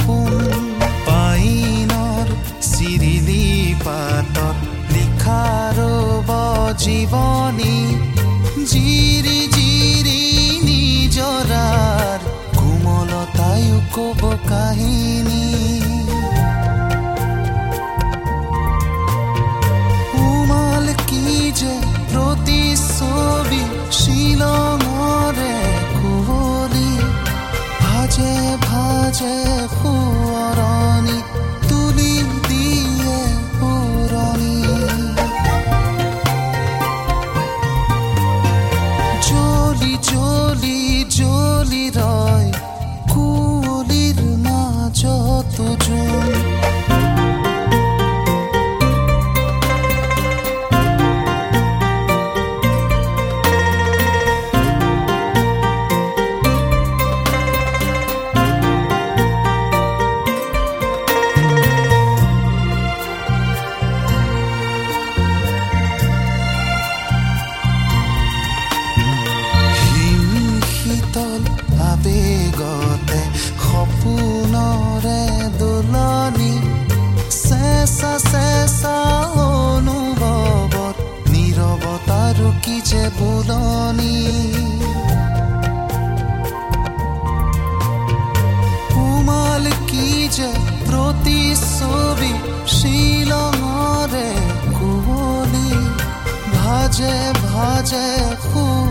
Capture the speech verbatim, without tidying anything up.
সপোন পাইনৰ চিৰিলি পাতত লিখা ৰব জীৱনী জিৰি জিৰি নিজৰাৰ কোমলতায়ো কব কাহিনী উমাল কি যে প্ৰতিচ্ছবি শিলঙৰে কুঁৱলী ভাজে ভাজে সোঁৱৰণি তুলি দিয়ে পুৰণি জ্বলি জ্বলি জ্বলি ৰয় কুঁৱলীৰ মাজত জোন আবেগতে সপোনৰে দোলনি চেঁচা চেঁচা অনুভৱত নীৰৱতাৰো কি যে বোলনি উমাল কি যে প্ৰতিচ্ছবি শিলঙৰে কুঁৱলী ভাজে ভাজে